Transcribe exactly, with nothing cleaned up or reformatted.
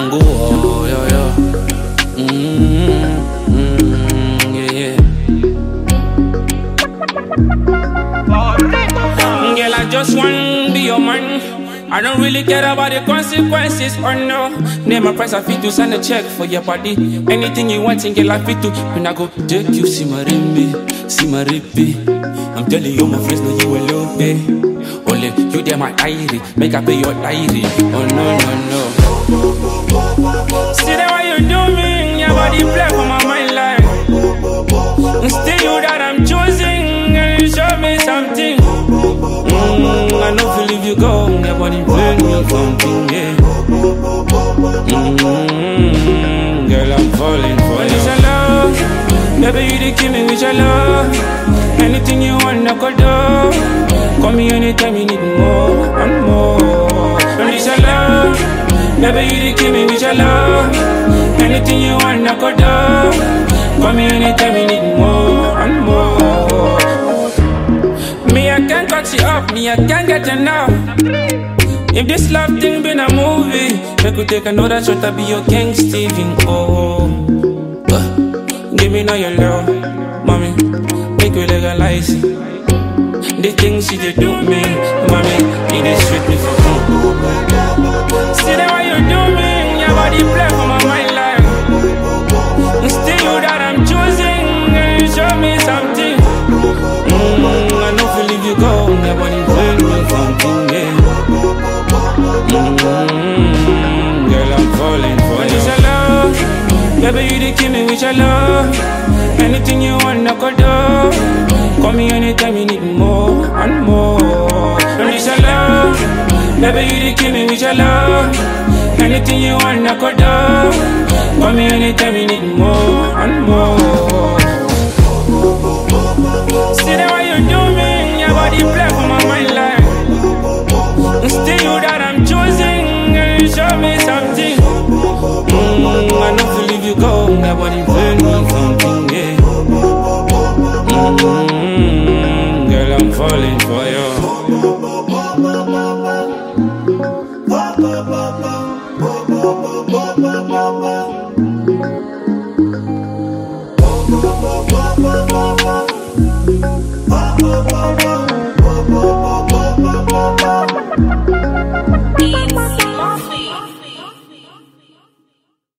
and go, oh, yeah, yeah. Mm-hmm, mm-hmm, yeah, yeah. Girl, I just want be your man. I don't really care about the consequences or no. Name a price, I fit to send a check for your body. Anything you want, girl, I fit to. When I go take you, see my rimby, see my rippy. I'm telling you, my friends know you alone, pay. Only you there, my diary. Make I pay your diary. Oh no, no, no. See that what you do me, your body play for my mind like. Still you that I'm choosing, and you show me something. Mm, I know if you go, your body play me something, yeah. Mm, girl, I'm falling for you. It's your love, baby, you the kill me with your love. Anything you want, I could do. Call me anytime you need more and more. And it's your love, baby, you the kill me with your love. Anything you want, I could do. Call me anytime you need more and more. Me, I can't cut you up, me, I can't get enough. If this love thing been a movie, I could take another shot, I'll be your King Steven. Oh, uh, give me now your love, mommy. Make you legalize it. The things she did do me, mommy, you did sweet me for fun. See that what you do me, your body play for my mind like. Still you that I'm choosing, and you show me something. Mm, I know if you leave you go, your body play me something, yeah. Mm, girl, I'm falling for you. It's your love, baby, you the kill me with your love. Anything you want, I could do. Call me anytime you need more and more. And it's your love, baby, you the kill me with your love. Anything you want, I could do. Call me anytime you need more and more. See that what you do me, your body play for my mind like. Still you that I'm choosing, and you show me something. Mm, I know if you leave you go, your body play me something, yeah. Mm, girl, I'm falling for you.